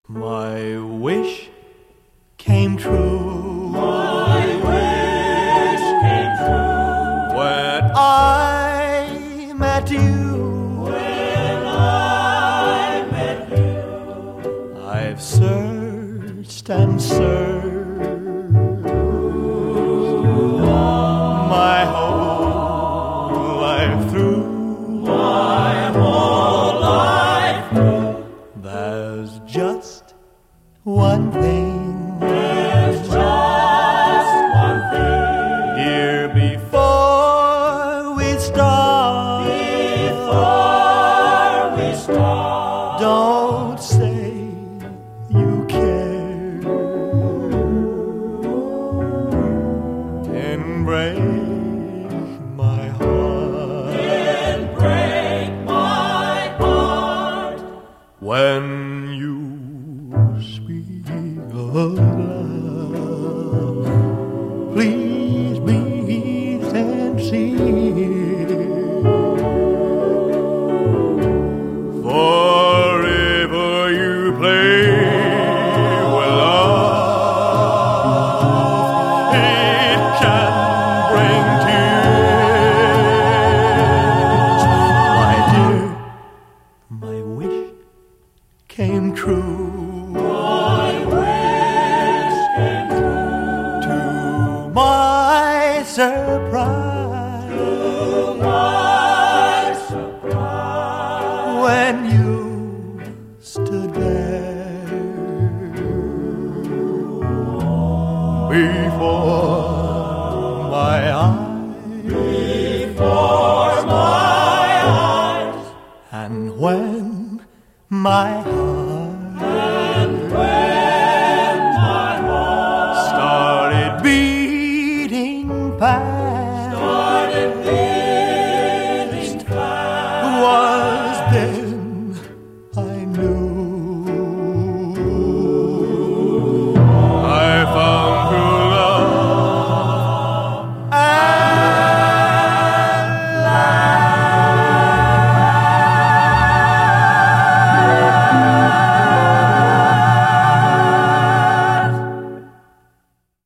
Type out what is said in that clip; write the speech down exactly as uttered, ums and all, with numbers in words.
My wish came true. My wish came true. When I met you. When I met you. I've searched and searched my whole life through. My whole life through. There's just one thing. There's just one thing. Dear, before we start, Before we start, don't say you care and break my heart. and break my heart. When you speak of love, please be sincere. Forever you play with love, it can bring tears. My dear, my wish came true. My wish came true. To my surprise, To my surprise, when you stood there before